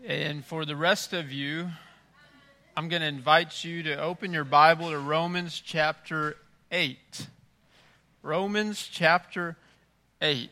And for the rest of you, I'm going to invite you to open your Bible to Romans chapter 8. Romans chapter 8.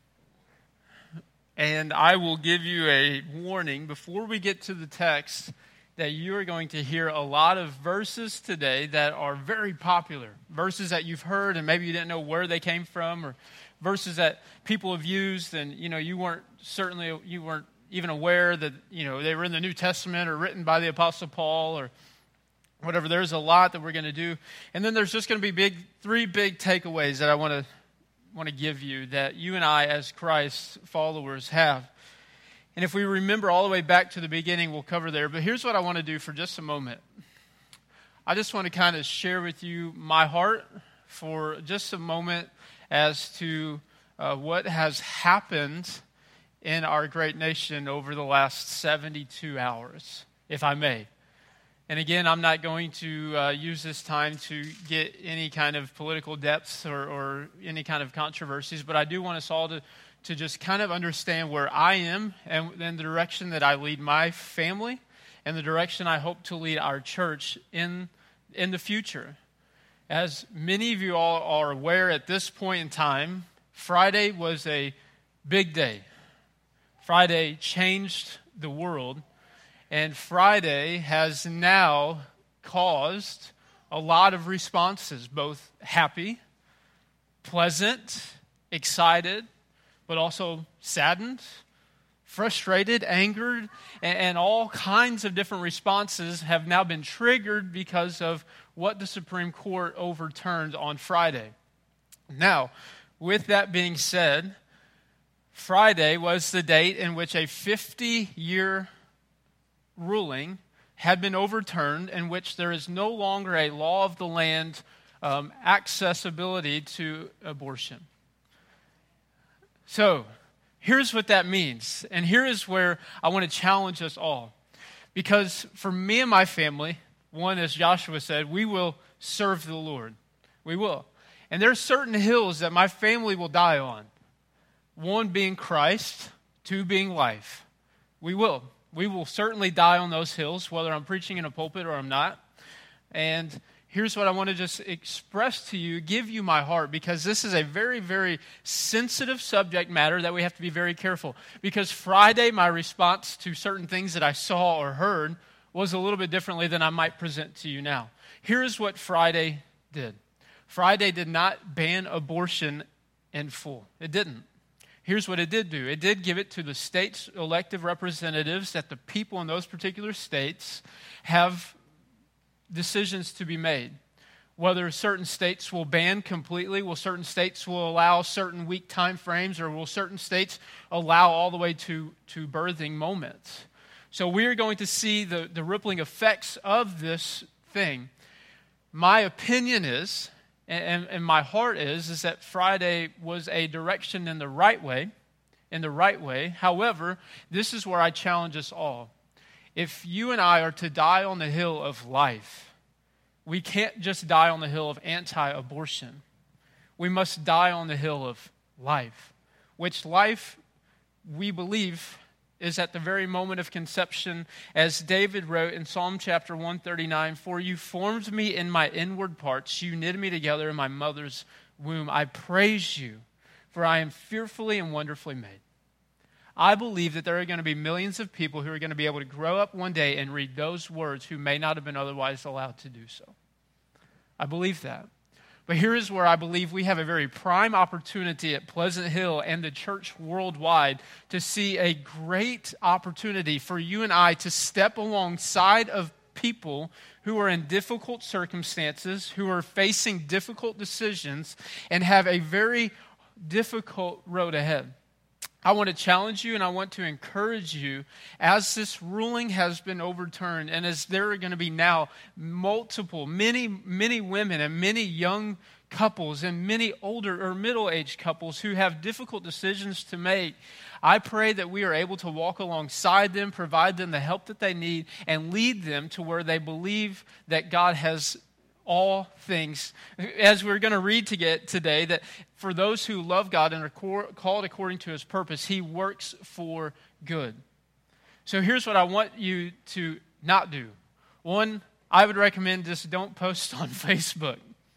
And I will give you a warning before we get to the text that you are going to hear a lot of verses today that are very popular. Verses that you've heard and maybe you didn't know where they came from, or verses that people have used and you weren't even aware that they were in the New Testament or written by the Apostle Paul or whatever. There's a lot that we're going to do. And then there's just going to be three big takeaways that I want to give you that you and I as Christ followers have. And if we remember all the way back to the beginning, we'll cover there. But here's what I want to do for just a moment. I just want to kind of share with you my heart for just a moment as to what has happened in our great nation over the last 72 hours, if I may. And again, I'm not going to use this time to get any kind of political depths or any kind of controversies, but I do want us all to just kind of understand where I am and the direction that I lead my family and the direction I hope to lead our church in the future. As many of you all are aware at this point in time, Friday was a big day. Friday changed the world, and Friday has now caused a lot of responses, both happy, pleasant, excited, but also saddened, frustrated, angered, and all kinds of different responses have now been triggered because of what the Supreme Court overturned on Friday. Now, with that being said, Friday was the date in which a 50-year ruling had been overturned in which there is no longer a law of the land accessibility to abortion. So, here's what that means. And here is where I want to challenge us all. Because for me and my family, one, as Joshua said, we will serve the Lord. We will. And there are certain hills that my family will die on. One being Christ, two being life. We will. We will certainly die on those hills, whether I'm preaching in a pulpit or I'm not. And here's what I want to just express to you, give you my heart, because this is a very, very sensitive subject matter that we have to be very careful. Because Friday, my response to certain things that I saw or heard was a little bit differently than I might present to you now. Here's what Friday did. Friday did not ban abortion in full. It didn't. Here's what it did do. It did give it to the state's elected representatives that the people in those particular states have decisions to be made. Whether certain states will ban completely, will certain states will allow certain week time frames, or will certain states allow all the way to birthing moments. So we are going to see the rippling effects of this thing. My opinion is, and my heart is that Friday was a direction in the right way. However, this is where I challenge us all. If you and I are to die on the hill of life, we can't just die on the hill of anti-abortion. We must die on the hill of life, which life, we believe, is at the very moment of conception, as David wrote in Psalm chapter 139, "For you formed me in my inward parts, you knit me together in my mother's womb. I praise you, for I am fearfully and wonderfully made." I believe that there are going to be millions of people who are going to be able to grow up one day and read those words who may not have been otherwise allowed to do so. I believe that. But here is where I believe we have a very prime opportunity at Pleasant Hill and the church worldwide to see a great opportunity for you and I to step alongside of people who are in difficult circumstances, who are facing difficult decisions, and have a very difficult road ahead. I want to challenge you and I want to encourage you as this ruling has been overturned and as there are going to be now many women and many young couples and many older or middle-aged couples who have difficult decisions to make. I pray that we are able to walk alongside them, provide them the help that they need, and lead them to where they believe that God has all things. As we're going to read today, that for those who love God and are called according to His purpose, He works for good. So here's what I want you to not do. One, I would recommend just don't post on Facebook.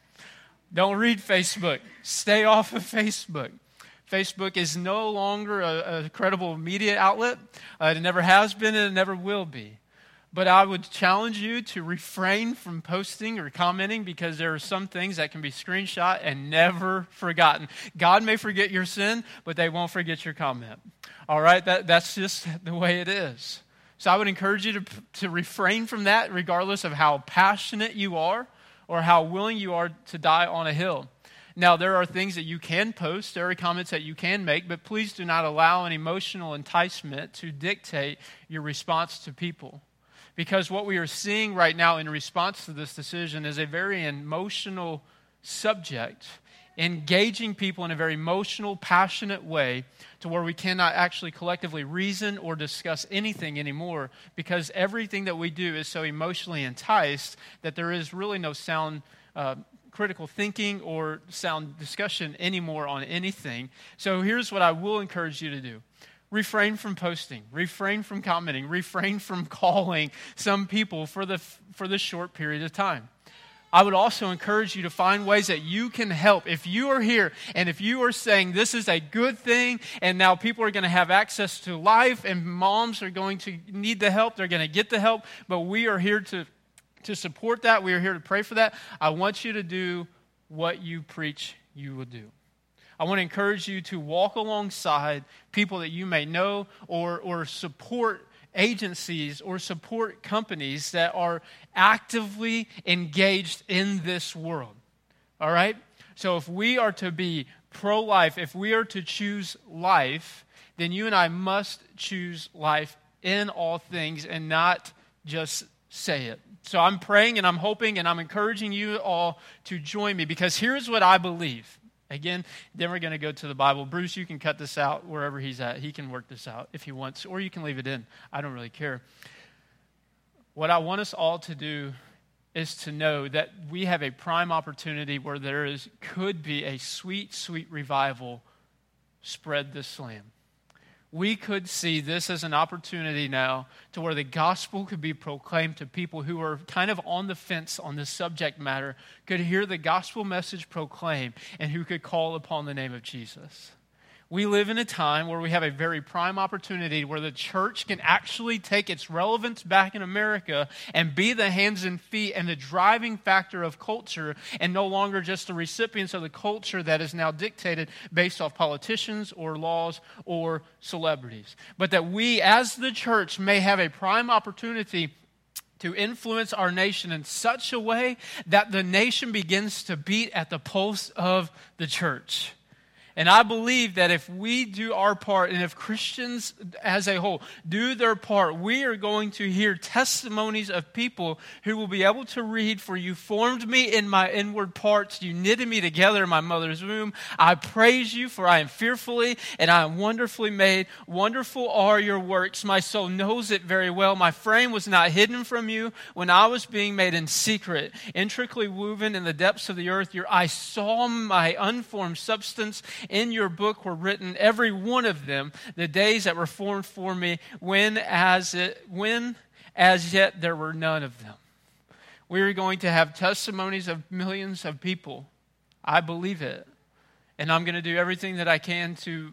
Don't read Facebook. Stay off of Facebook. Facebook is no longer a credible media outlet. It never has been and it never will be. But I would challenge you to refrain from posting or commenting because there are some things that can be screenshot and never forgotten. God may forget your sin, but they won't forget your comment. All right? That's just the way it is. So I would encourage you to refrain from that regardless of how passionate you are or how willing you are to die on a hill. Now, there are things that you can post, there are comments that you can make, but please do not allow an emotional enticement to dictate your response to people. Because what we are seeing right now in response to this decision is a very emotional subject, engaging people in a very emotional, passionate way to where we cannot actually collectively reason or discuss anything anymore because everything that we do is so emotionally enticed that there is really no sound critical thinking or sound discussion anymore on anything. So here's what I will encourage you to do. Refrain from posting, refrain from commenting, refrain from calling some people for the short period of time. I would also encourage you to find ways that you can help. If you are here and if you are saying this is a good thing and now people are going to have access to life and moms are going to need the help, they're going to get the help, but we are here to support that. We are here to pray for that. I want you to do what you preach you will do. I want to encourage you to walk alongside people that you may know or support agencies or support companies that are actively engaged in this world. All right? So if we are to be pro-life, if we are to choose life, then you and I must choose life in all things and not just say it. So I'm praying and I'm hoping and I'm encouraging you all to join me because here's what I believe. Again, then we're going to go to the Bible. Bruce, you can cut this out wherever he's at. He can work this out if he wants, or you can leave it in. I don't really care. What I want us all to do is to know that we have a prime opportunity where could be a sweet, sweet revival spread this land. We could see this as an opportunity now to where the gospel could be proclaimed to people who are kind of on the fence on this subject matter, could hear the gospel message proclaimed, and who could call upon the name of Jesus. We live in a time where we have a very prime opportunity where the church can actually take its relevance back in America and be the hands and feet and the driving factor of culture and no longer just the recipients of the culture that is now dictated based off politicians or laws or celebrities. But that we as the church may have a prime opportunity to influence our nation in such a way that the nation begins to beat at the pulse of the church. And I believe that if we do our part and if Christians as a whole do their part, we are going to hear testimonies of people who will be able to read, "For you formed me in my inward parts, you knitted me together in my mother's womb. I praise you, for I am fearfully and I am wonderfully made. Wonderful are your works. My soul knows it very well. My frame was not hidden from you when I was being made in secret, intricately woven in the depths of the earth. Your eyes saw my unformed substance. In your book were written, every one of them, the days that were formed for me, when as yet there were none of them." We are going to have testimonies of millions of people. I believe it. And I'm going to do everything that I can to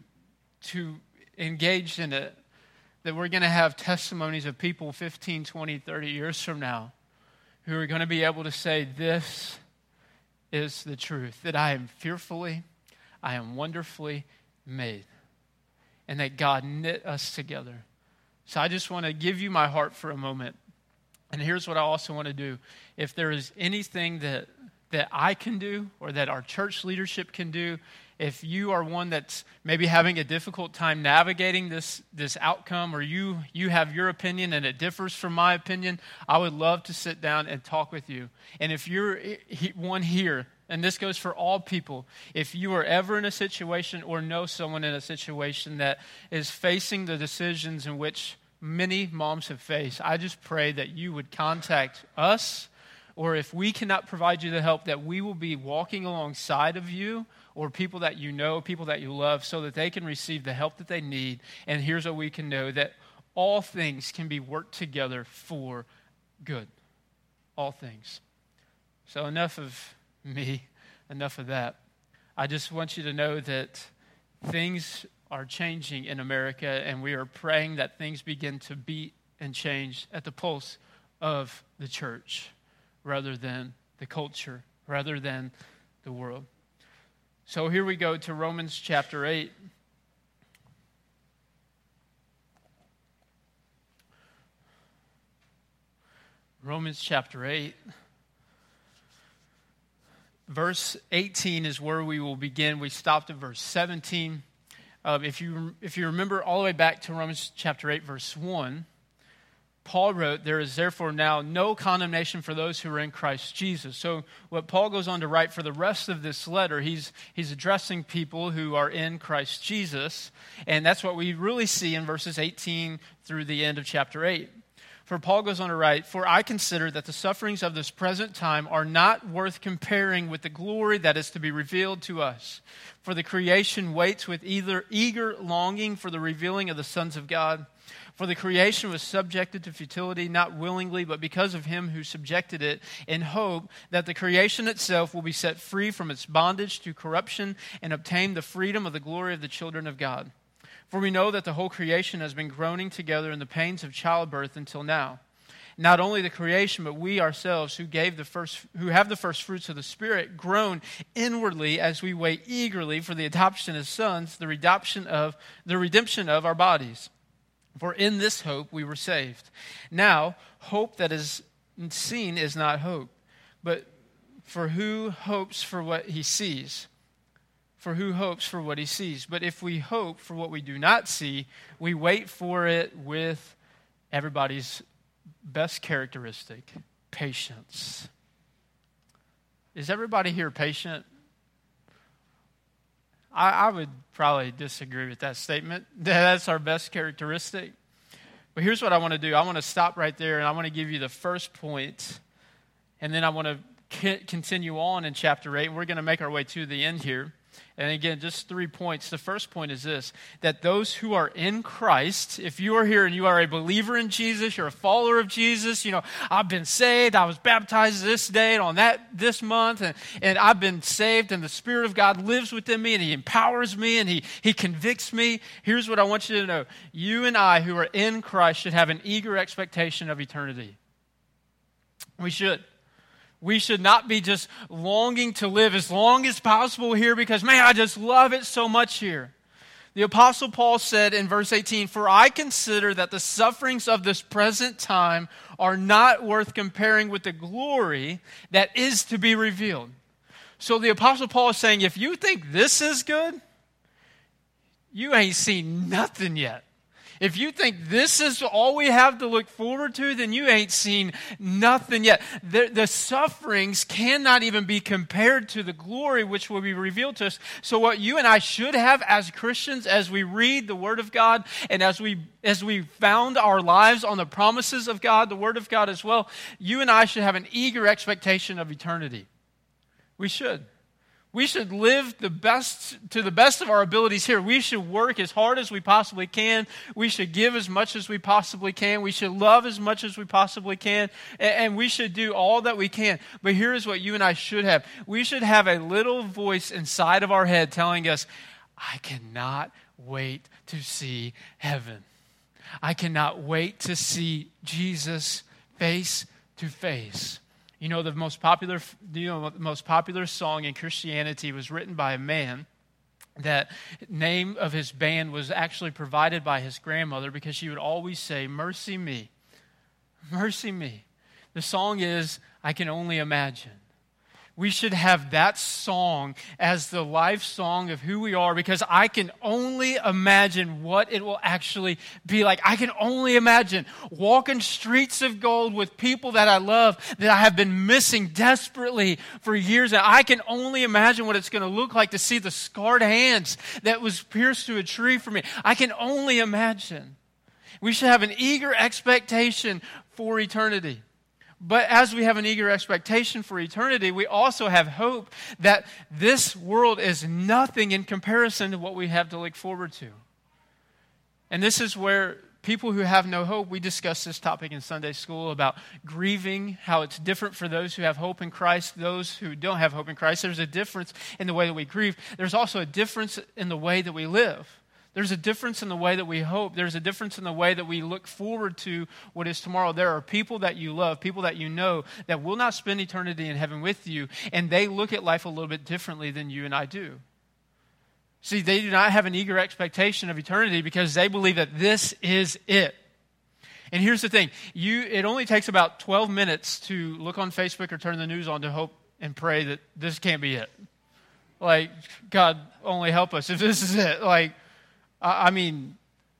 engage in it. That we're going to have testimonies of people 15, 20, 30 years from now who are going to be able to say, "This is the truth, that I am fearfully, I am wonderfully made," and that God knit us together. So I just want to give you my heart for a moment. And here's what I also want to do. If there is anything that I can do or that our church leadership can do, if you are one that's maybe having a difficult time navigating this outcome, or you have your opinion and it differs from my opinion, I would love to sit down and talk with you. And if you're one here, and this goes for all people, if you are ever in a situation or know someone in a situation that is facing the decisions in which many moms have faced, I just pray that you would contact us, or if we cannot provide you the help, that we will be walking alongside of you or people that you know, people that you love, so that they can receive the help that they need. And here's what we can know, that all things can be worked together for good. All things. So enough of me, enough of that. I just want you to know that things are changing in America, and we are praying that things begin to beat and change at the pulse of the church rather than the culture, rather than the world. So here we go to Romans chapter 8. Romans chapter 8. Verse 18 is where we will begin. We stopped at verse 17. If you remember all the way back to Romans chapter 8, verse 1, Paul wrote, "There is therefore now no condemnation for those who are in Christ Jesus." So what Paul goes on to write for the rest of this letter, he's addressing people who are in Christ Jesus. And that's what we really see in verses 18 through the end of chapter 8. For Paul goes on to write, "For I consider that the sufferings of this present time are not worth comparing with the glory that is to be revealed to us. For the creation waits with eager longing for the revealing of the sons of God. For the creation was subjected to futility, not willingly, but because of him who subjected it, in hope that the creation itself will be set free from its bondage to corruption and obtain the freedom of the glory of the children of God. For we know that the whole creation has been groaning together in the pains of childbirth until now. Not only the creation, but we ourselves who have the first fruits of the Spirit groan inwardly as we wait eagerly for the adoption as sons, the redemption of our bodies. For in this hope we were saved. Now, hope that is seen is not hope, but for who hopes for what he sees? For who hopes for what he sees? But if we hope for what we do not see, we wait for it with everybody's best characteristic, patience." Is everybody here patient? I would probably disagree with that statement. That's our best characteristic. But here's what I want to do. I want to stop right there, and I want to give you the first point, and then I want to continue on in chapter 8. We're going to make our way to the end here. And again, just 3 points. The first point is this, that those who are in Christ, if you are here and you are a believer in Jesus, you're a follower of Jesus, I've been saved, I was baptized this day on this month, and I've been saved, and the Spirit of God lives within me, and He empowers me, and He convicts me. Here's what I want you to know. You and I who are in Christ should have an eager expectation of eternity. We should. We should not be just longing to live as long as possible here because, man, I just love it so much here. The Apostle Paul said in verse 18, "For I consider that the sufferings of this present time are not worth comparing with the glory that is to be revealed." So the Apostle Paul is saying, if you think this is good, you ain't seen nothing yet. If you think this is all we have to look forward to, then you ain't seen nothing yet. The sufferings cannot even be compared to the glory which will be revealed to us. So what you and I should have as Christians, as we read the Word of God, and as we found our lives on the promises of God, the Word of God as well, you and I should have an eager expectation of eternity. We should. We should live to the best of our abilities here. We should work as hard as we possibly can. We should give as much as we possibly can. We should love as much as we possibly can. And we should do all that we can. But here is what you and I should have. We should have a little voice inside of our head telling us, I cannot wait to see heaven. I cannot wait to see Jesus face to face. The most popular song in Christianity was written by a man. That name of his band was actually provided by his grandmother because she would always say, "Mercy me, mercy me." The song is, "I Can Only Imagine." We should have that song as the life song of who we are because I can only imagine what it will actually be like. I can only imagine walking streets of gold with people that I love, that I have been missing desperately for years. And I can only imagine what it's going to look like to see the scarred hands that was pierced to a tree for me. I can only imagine. We should have an eager expectation for eternity. But as we have an eager expectation for eternity, we also have hope that this world is nothing in comparison to what we have to look forward to. And this is where people who have no hope. We discussed this topic in Sunday school about grieving, how it's different for those who have hope in Christ, those who don't have hope in Christ. There's a difference in the way that we grieve. There's also a difference in the way that we live. There's a difference in the way that we hope. There's a difference in the way that we look forward to what is tomorrow. There are people that you love, people that you know, that will not spend eternity in heaven with you, and they look at life a little bit differently than you and I do. See, they do not have an eager expectation of eternity because they believe that this is it. And here's the thing. It only takes about 12 minutes to look on Facebook or turn the news on to hope and pray that this can't be it. Like, God, only help us if this is it. Like, I mean,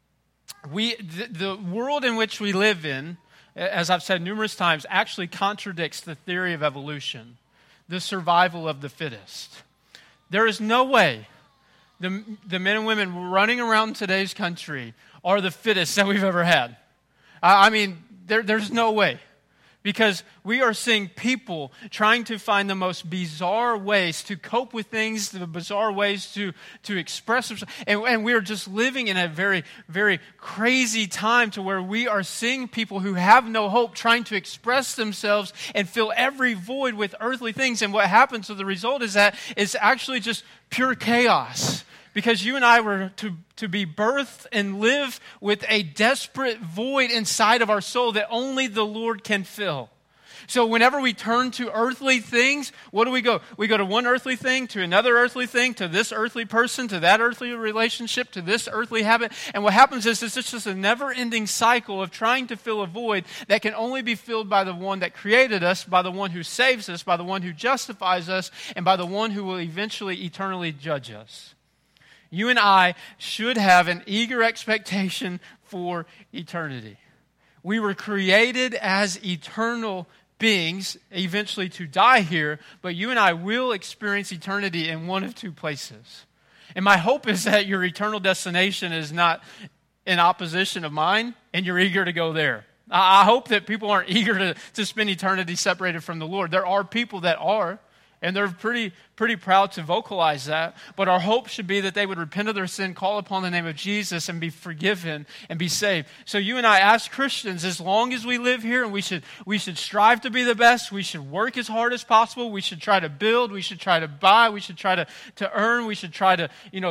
the world in which we live in, as I've said numerous times, actually contradicts the theory of evolution, the survival of the fittest. There is no way the men and women running around today's country are the fittest that we've ever had. I mean, there's no way. Because we are seeing people trying to find the most bizarre ways to cope with things, the bizarre ways to express themselves. And we are just living in a very, very crazy time to where we are seeing people who have no hope trying to express themselves and fill every void with earthly things. And what happens as the result is that it's actually just pure chaos. Because you and I were to be birthed and live with a desperate void inside of our soul that only the Lord can fill. So whenever we turn to earthly things, what do we go? We go to one earthly thing, to another earthly thing, to this earthly person, to that earthly relationship, to this earthly habit. And what happens is it's just a never-ending cycle of trying to fill a void that can only be filled by the one that created us, by the one who saves us, by the one who justifies us, and by the one who will eventually eternally judge us. You and I should have an eager expectation for eternity. We were created as eternal beings, eventually to die here, but you and I will experience eternity in one of two places. And my hope is that your eternal destination is not in opposition of mine, and you're eager to go there. I hope that people aren't eager to spend eternity separated from the Lord. There are people that are. And they're pretty proud to vocalize that. But our hope should be that they would repent of their sin, call upon the name of Jesus, and be forgiven and be saved. So you and I, as Christians, as long as we live here, and we should strive to be the best, we should work as hard as possible, we should try to build, we should try to buy, we should try to earn, we should try to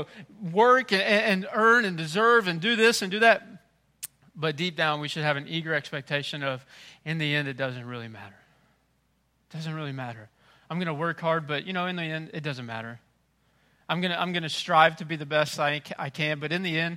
work and earn and deserve and do this and do that. But deep down, we should have an eager expectation of, in the end, it doesn't really matter. It doesn't really matter. I'm going to work hard, but, in the end, it doesn't matter. I'm going to strive to be the best I can, but in the end,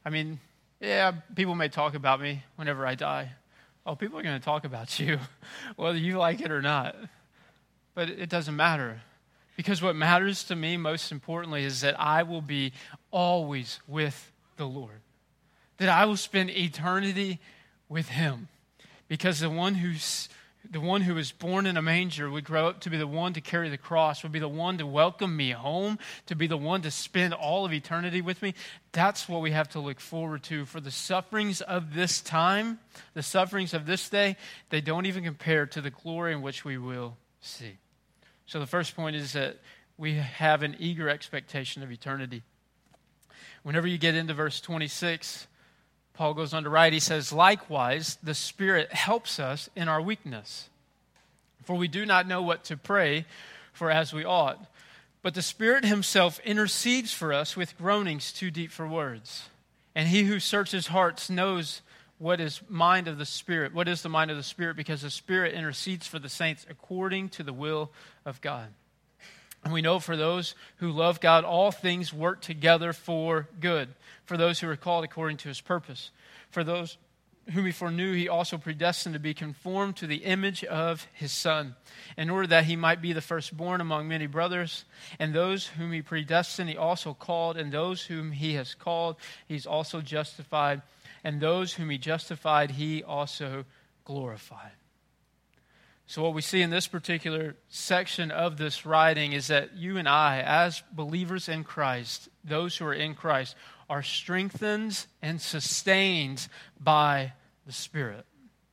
people may talk about me whenever I die. Oh, people are going to talk about you, whether you like it or not. But it doesn't matter. Because what matters to me, most importantly, is that I will be always with the Lord. That I will spend eternity with Him. Because the one who was born in a manger would grow up to be the one to carry the cross, would be the one to welcome me home, to be the one to spend all of eternity with me. That's what we have to look forward to. For the sufferings of this time, the sufferings of this day, they don't even compare to the glory in which we will see. So the first point is that we have an eager expectation of eternity. Whenever you get into verse 26, Paul goes on to write, he says, "Likewise, the Spirit helps us in our weakness. For we do not know what to pray for as we ought. But the Spirit Himself intercedes for us with groanings too deep for words. And He who searches hearts knows what is the mind of the Spirit, because the Spirit intercedes for the saints according to the will of God. And we know for those who love God, all things work together for good, for those who are called according to His purpose. For those whom He foreknew, He also predestined to be conformed to the image of His Son, in order that He might be the firstborn among many brothers. And those whom He predestined, He also called. And those whom He has called, He's also justified. And those whom He justified, He also glorified." So what we see in this particular section of this writing is that you and I, as believers in Christ, those who are in Christ, are strengthened and sustained by the Spirit.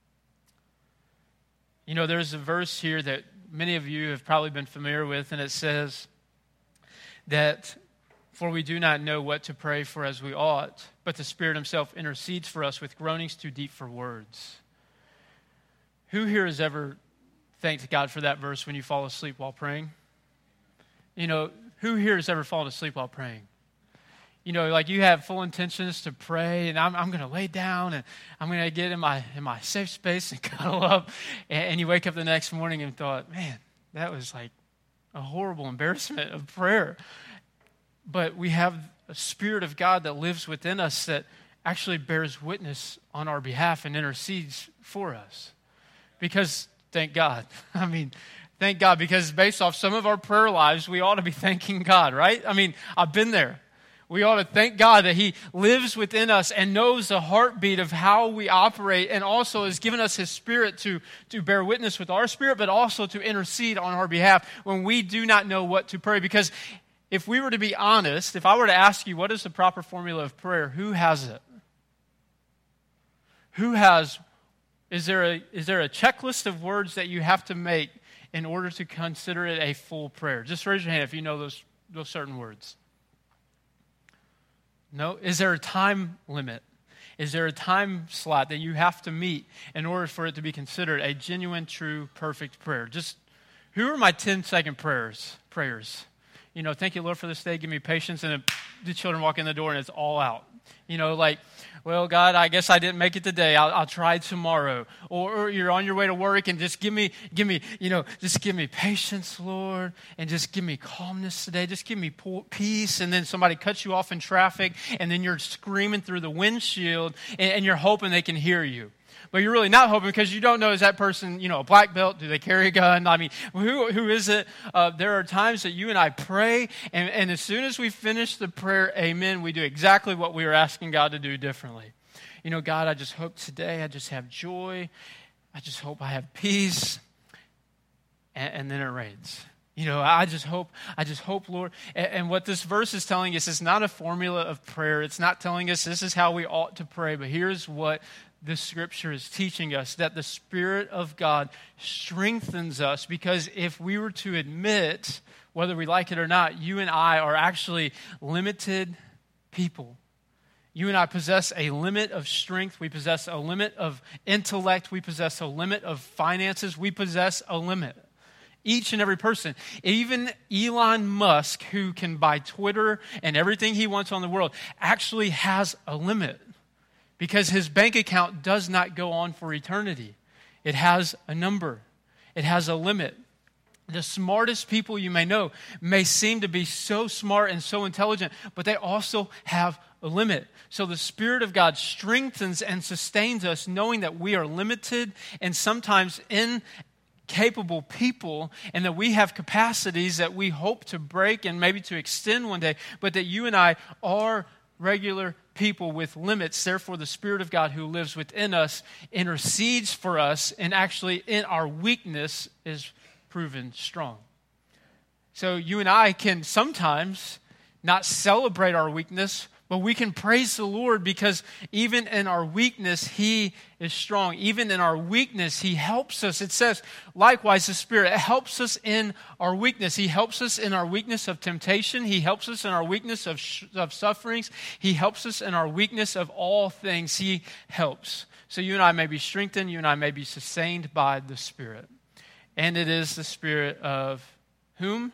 There's a verse here that many of you have probably been familiar with, and it says that For we do not know what to pray for as we ought, but the Spirit himself intercedes for us with groanings too deep for words. Who here has ever thanked God for that verse when you fall asleep while praying? You know, who here has ever fallen asleep while praying? You know, like you have full intentions to pray, and I'm going to lay down, and I'm going to get in my safe space and cuddle up, and you wake up the next morning and thought, man, that was like a horrible embarrassment of prayer. But we have a Spirit of God that lives within us that actually bears witness on our behalf and intercedes for us. Because, thank God. I mean, thank God, because based off some of our prayer lives, we ought to be thanking God, right? I mean, I've been there. We ought to thank God that he lives within us and knows the heartbeat of how we operate, and also has given us his Spirit to bear witness with our spirit, but also to intercede on our behalf when we do not know what to pray. Because if we were to be honest, if I were to ask you what is the proper formula of prayer, who has it? Is there a checklist of words that you have to make in order to consider it a full prayer? Just raise your hand if you know those certain words. No? Is there a time limit? Is there a time slot that you have to meet in order for it to be considered a genuine, true, perfect prayer? Just, who are my 10-second prayers? You know, thank you, Lord, for this day. Give me patience. And then the children walk in the door and it's all out. You know, like, well, God, I guess I didn't make it today. I'll try tomorrow. Or you're on your way to work and just give me, just give me patience, Lord, and just give me calmness today. Just give me peace. And then somebody cuts you off in traffic, and then you're screaming through the windshield, and you're hoping they can hear you. But you're really not hoping, because you don't know, is that person, a black belt? Do they carry a gun? I mean, who is it? There are times that you and I pray, and as soon as we finish the prayer, amen, we do exactly what we were asking God to do differently. God, I just hope today I just have joy. I just hope I have peace. And then it rains. I just hope, Lord. And what this verse is telling us is not a formula of prayer. It's not telling us this is how we ought to pray. But here's what the Scripture is teaching us, that the Spirit of God strengthens us, because if we were to admit, whether we like it or not, you and I are actually limited people. You and I possess a limit of strength. We possess a limit of intellect. We possess a limit of finances. We possess a limit. Each and every person, even Elon Musk, who can buy Twitter and everything he wants on the world, actually has a limit. Because his bank account does not go on for eternity. It has a number. It has a limit. The smartest people you may know may seem to be so smart and so intelligent, but they also have a limit. So the Spirit of God strengthens and sustains us, knowing that we are limited and sometimes incapable people, and that we have capacities that we hope to break and maybe to extend one day, but that you and I are regular people with limits. Therefore, the Spirit of God who lives within us intercedes for us, and actually in our weakness is proven strong. So you and I can sometimes not celebrate our weakness, but we can praise the Lord, because even in our weakness, He is strong. Even in our weakness, He helps us. It says, likewise, the Spirit helps us in our weakness. He helps us in our weakness of temptation. He helps us in our weakness of sufferings. He helps us in our weakness of all things. He helps. So you and I may be strengthened. You and I may be sustained by the Spirit. And it is the Spirit of whom?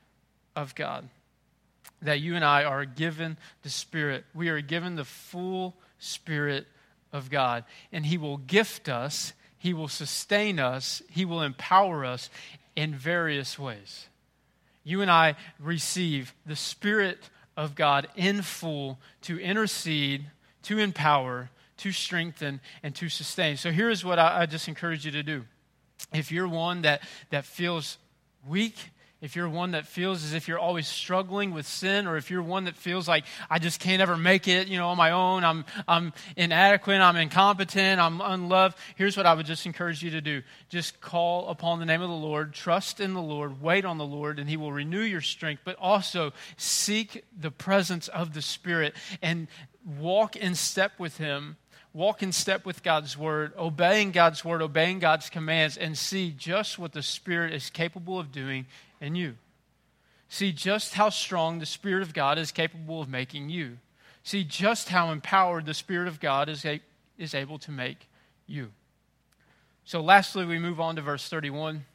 Of God. That you and I are given the Spirit. We are given the full Spirit of God. And He will gift us, He will sustain us, He will empower us in various ways. You and I receive the Spirit of God in full to intercede, to empower, to strengthen, and to sustain. So here's what I just encourage you to do. If you're one that feels weak, if you're one that feels as if you're always struggling with sin, or if you're one that feels like I just can't ever make it, on my own, I'm inadequate, I'm incompetent, I'm unloved, here's what I would just encourage you to do. Just call upon the name of the Lord, trust in the Lord, wait on the Lord, and He will renew your strength, but also seek the presence of the Spirit and walk in step with Him. Walk in step with God's Word, obeying God's commands, and see just what the Spirit is capable of doing in you. See just how strong the Spirit of God is capable of making you. See just how empowered the Spirit of God is able to make you. So lastly, we move on to verse 31.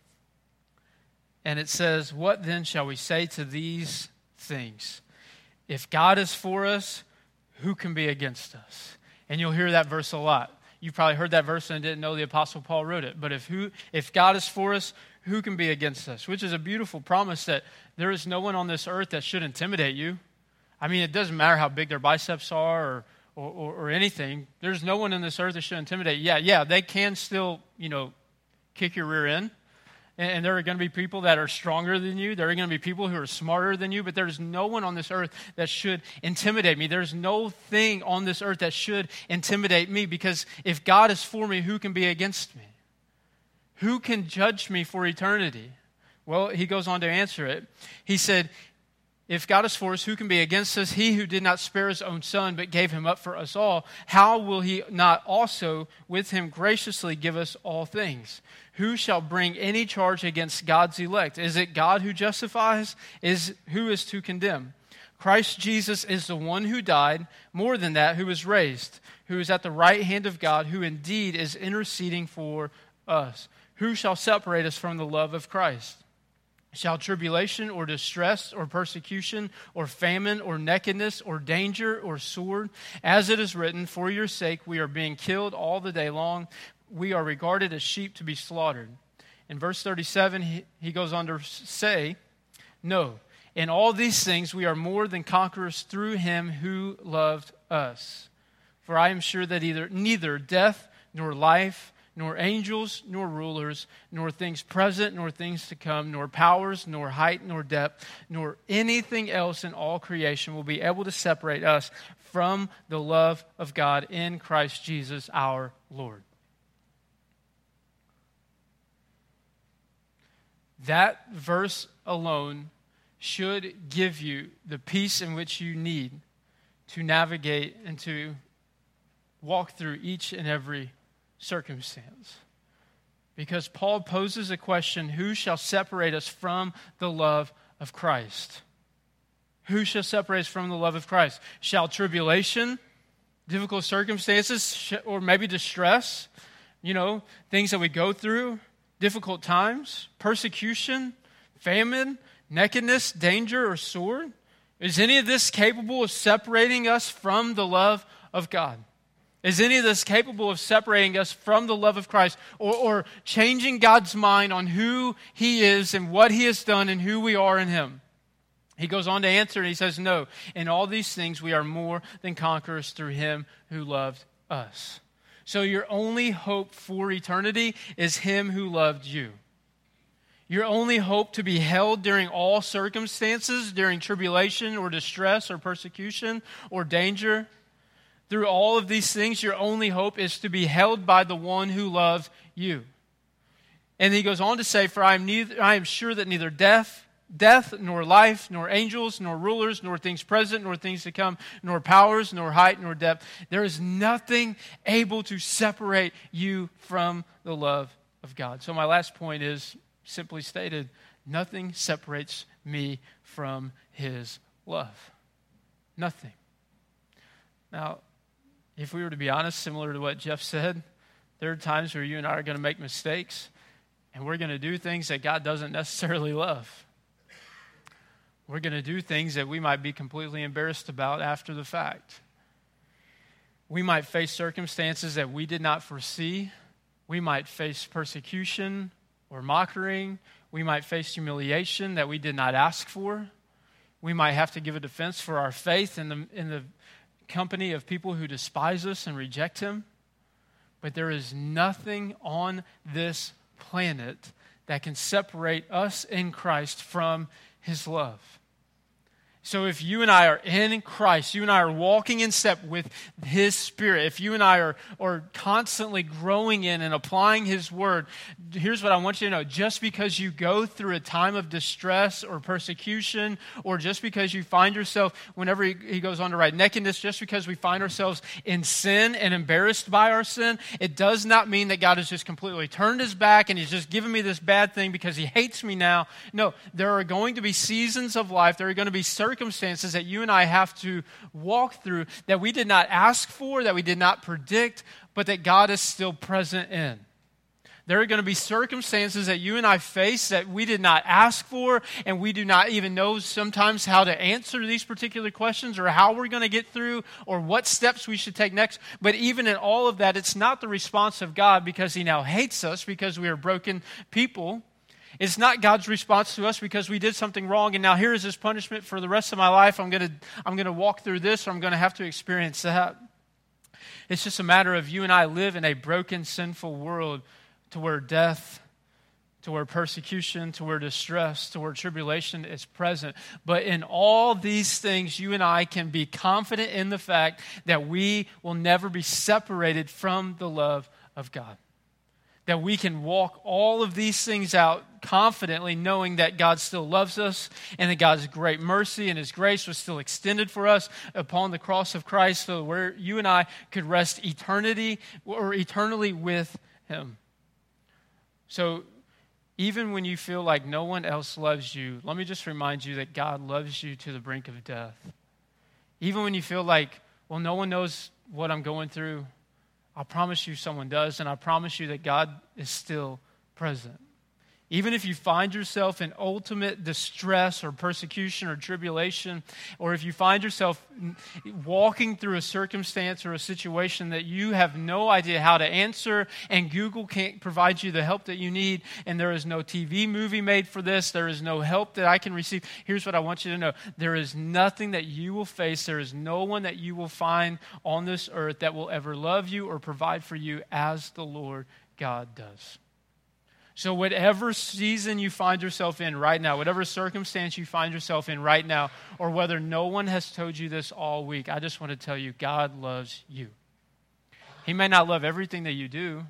And it says, "What then shall we say to these things? If God is for us, who can be against us?" And you'll hear that verse a lot. You probably heard that verse and didn't know the Apostle Paul wrote it. But if God is for us, who can be against us? Which is a beautiful promise that there is no one on this earth that should intimidate you. I mean, it doesn't matter how big their biceps are or anything. There's no one on this earth that should intimidate you. Yeah, they can still, kick your rear end. And there are going to be people that are stronger than you. There are going to be people who are smarter than you. But there's no one on this earth that should intimidate me. There's no thing on this earth that should intimidate me. Because if God is for me, who can be against me? Who can judge me for eternity? Well, he goes on to answer it. He said, if God is for us, who can be against us? He who did not spare his own son, but gave him up for us all, how will he not also with him graciously give us all things? Who shall bring any charge against God's elect? Is it God who justifies? Who is to condemn? Christ Jesus is the one who died, more than that, who was raised, who is at the right hand of God, who indeed is interceding for us. Who shall separate us from the love of Christ? Shall tribulation or distress or persecution or famine or nakedness or danger or sword? As it is written, for your sake we are being killed all the day long. We are regarded as sheep to be slaughtered. In verse 37, he goes on to say, no, in all these things we are more than conquerors through him who loved us. For I am sure that neither death nor life, nor angels, nor rulers, nor things present, nor things to come, nor powers, nor height, nor depth, nor anything else in all creation will be able to separate us from the love of God in Christ Jesus our Lord. That verse alone should give you the peace in which you need to navigate and to walk through each and every circumstance. Because Paul poses a question, who shall separate us from the love of Christ? Who shall separate us from the love of Christ? Shall tribulation, difficult circumstances, or maybe distress, things that we go through, difficult times, persecution, famine, nakedness, danger, or sword? Is any of this capable of separating us from the love of God? Is any of this capable of separating us from the love of Christ or changing God's mind on who he is and what he has done and who we are in him? He goes on to answer and he says, no, in all these things we are more than conquerors through him who loved us. So your only hope for eternity is him who loved you. Your only hope to be held during all circumstances, during tribulation or distress or persecution or danger, through all of these things, your only hope is to be held by the one who loves you. And he goes on to say, for I am sure that neither death, nor life, nor angels, nor rulers, nor things present, nor things to come, nor powers, nor height, nor depth, there is nothing able to separate you from the love of God. So my last point is, simply stated, nothing separates me from his love. Nothing. Now, if we were to be honest, similar to what Jeff said, there are times where you and I are going to make mistakes, and we're going to do things that God doesn't necessarily love. We're going to do things that we might be completely embarrassed about after the fact. We might face circumstances that we did not foresee. We might face persecution or mocking. We might face humiliation that we did not ask for. We might have to give a defense for our faith in the company of people who despise us and reject him. But there is nothing on this planet that can separate us in Christ from his love. So if you and I are in Christ, you and I are walking in step with His Spirit, if you and I are constantly growing in and applying His Word, here's what I want you to know. Just because you go through a time of distress or persecution, or just because you find yourself, whenever he goes on to write nakedness, just because we find ourselves in sin and embarrassed by our sin, it does not mean that God has just completely turned His back and He's just given me this bad thing because He hates me now. No, there are going to be seasons of life, there are going to be circumstances that you and I have to walk through that we did not ask for, that we did not predict, but that God is still present in. There are going to be circumstances that you and I face that we did not ask for, and we do not even know sometimes how to answer these particular questions or how we're going to get through or what steps we should take next. But even in all of that, it's not the response of God because He now hates us because we are broken people. It's not God's response to us because we did something wrong and now here is His punishment for the rest of my life. I'm going to walk through this, or I'm going to have to experience that. It's just a matter of you and I live in a broken, sinful world to where death, to where persecution, to where distress, to where tribulation is present. But in all these things, you and I can be confident in the fact that we will never be separated from the love of God. That we can walk all of these things out confidently, knowing that God still loves us and that God's great mercy and His grace was still extended for us upon the cross of Christ, so where you and I could rest eternally with Him. So even when you feel like no one else loves you, let me just remind you that God loves you to the brink of death. Even when you feel like, well, no one knows what I'm going through, I promise you someone does, and I promise you that God is still present. Even if you find yourself in ultimate distress or persecution or tribulation, or if you find yourself walking through a circumstance or a situation that you have no idea how to answer, and Google can't provide you the help that you need, and there is no TV movie made for this, there is no help that I can receive, here's what I want you to know. There is nothing that you will face, there is no one that you will find on this earth that will ever love you or provide for you as the Lord God does. So whatever season you find yourself in right now, whatever circumstance you find yourself in right now, or whether no one has told you this all week, I just want to tell you, God loves you. He may not love everything that you do.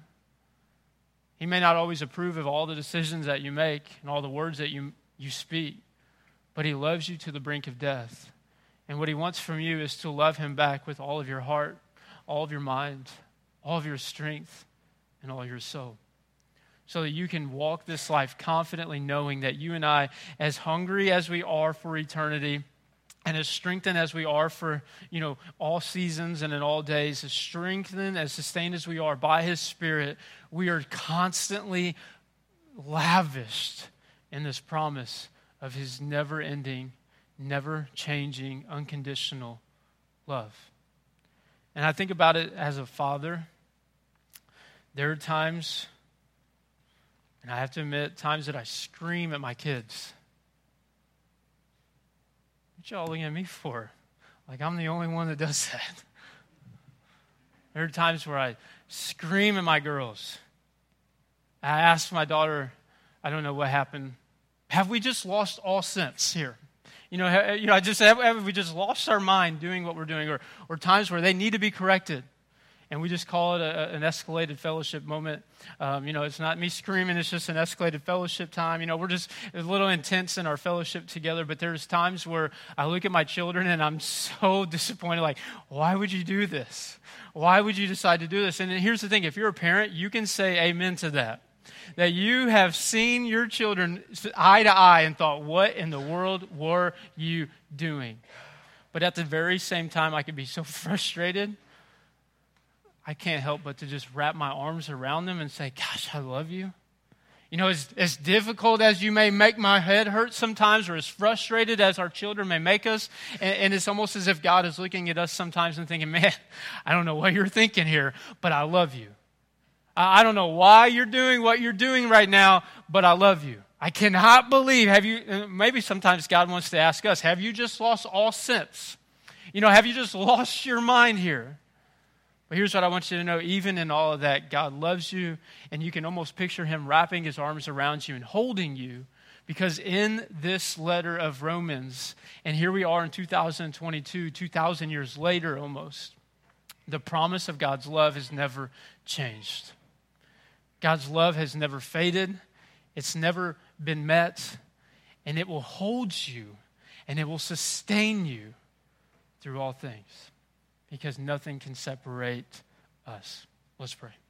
He may not always approve of all the decisions that you make and all the words that you speak, but He loves you to the brink of death. And what He wants from you is to love Him back with all of your heart, all of your mind, all of your strength, and all your soul. So that you can walk this life confidently knowing that you and I, as hungry as we are for eternity, and as strengthened as we are for, all seasons and in all days, as strengthened, as sustained as we are by His Spirit, we are constantly lavished in this promise of His never-ending, never-changing, unconditional love. And I think about it as a father. There are times, and I have to admit, times that I scream at my kids. What y'all looking at me for? Like I'm the only one that does that. There are times where I scream at my girls. I asked my daughter, I don't know what happened. Have we just lost all sense here? Have we just lost our mind doing what we're doing? Or times where they need to be corrected. And we just call it an escalated fellowship moment. It's not me screaming, it's just an escalated fellowship time. We're just a little intense in our fellowship together, but there's times where I look at my children and I'm so disappointed, like, why would you do this? Why would you decide to do this? And here's the thing, if you're a parent, you can say amen to that. That you have seen your children eye to eye and thought, what in the world were you doing? But at the very same time, I could be so frustrated. I can't help but to just wrap my arms around them and say, gosh, I love you. As difficult as you may make my head hurt sometimes, or as frustrated as our children may make us, and it's almost as if God is looking at us sometimes and thinking, man, I don't know what you're thinking here, but I love you. I don't know why you're doing what you're doing right now, but I love you. I cannot believe, maybe sometimes God wants to ask us, have you just lost all sense? Have you just lost your mind here? But here's what I want you to know. Even in all of that, God loves you, and you can almost picture Him wrapping His arms around you and holding you Because in this letter of Romans, and here we are in 2022, 2,000 years later almost, the promise of God's love has never changed. God's love has never faded. It's never been met. And it will hold you and it will sustain you through all things because nothing can separate us. Let's pray.